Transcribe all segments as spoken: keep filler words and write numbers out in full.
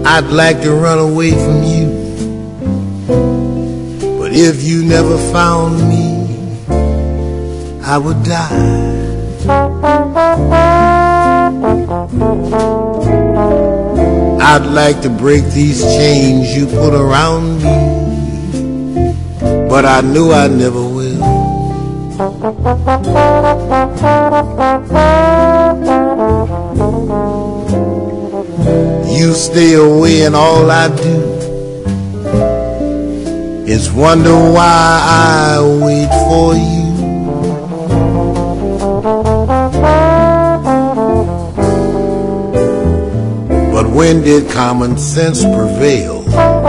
I'd like to run away from you, but if you never found me, I would die. I'd like to break these chains you put around me, but I knew I never will. You stay away and all I do is wonder why I wait for you. But when did common sense prevail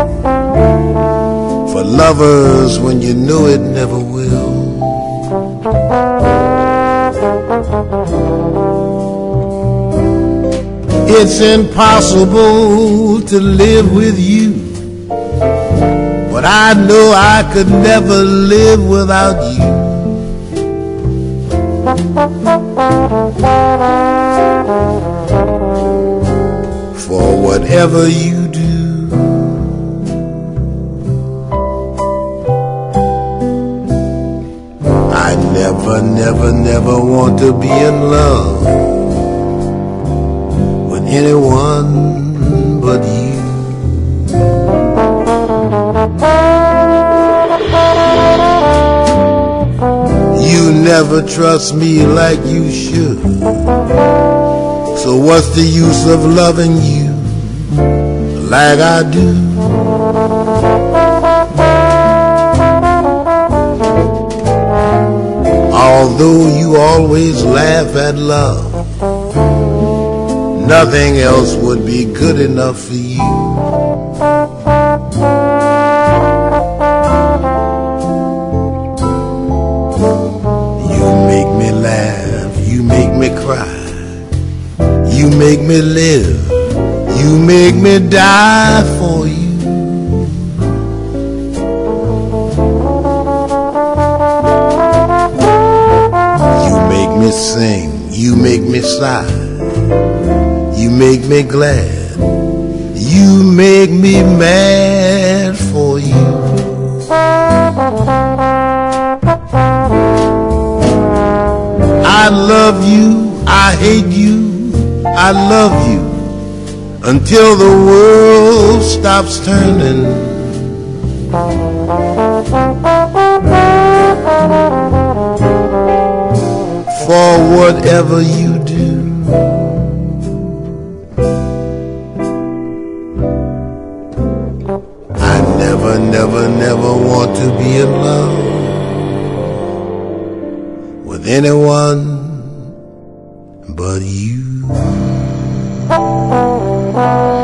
for lovers when you knew it never will? It's impossible to live with you, but I know I could never live without you. For whatever you do, I never, never, never want to be in love with anyone but you. You never trust me like you should, so what's the use of loving you like I do? Although you always laugh at love, nothing else would be good enough for you. You make me laugh, you make me cry, you make me live, you make me die for you. You make me sing, you make me sigh, you make me glad, you make me mad for you. I love you, I hate you, I love you until the world stops turning. For whatever you do, I never, never, never want to be in love with anyone but you.